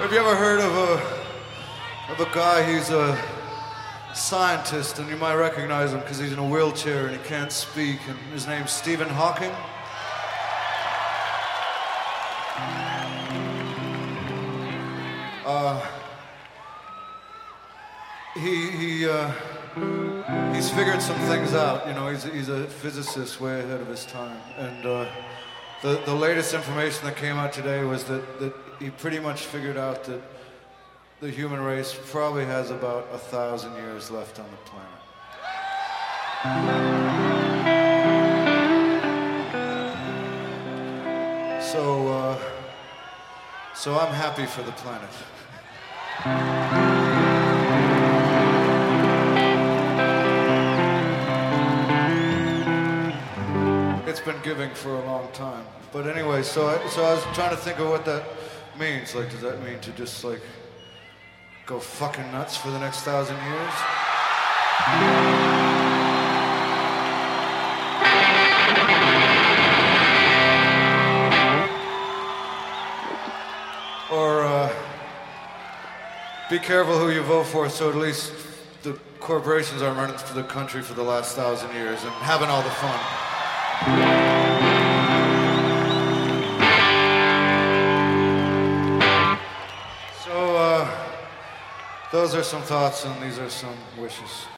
Have you ever heard of a guy? He's a scientist, and you might recognize him because he's in a wheelchair and he can't speak. And his name's Stephen Hawking. He's figured some things out. You know, he's a physicist way ahead of his time. And the latest information that came out today was that he pretty much figured out that the human race probably has about 1,000 years left on the planet. So I'm happy for the planet. It's been giving for a long time. But anyway, so I was trying to think of what that means. Like, does that mean to just, like, go fucking nuts for the next 1,000 years? Or, be careful who you vote for, so at least the corporations aren't running for the country for the last 1,000 years and having all the fun. So, those are some thoughts, and these are some wishes.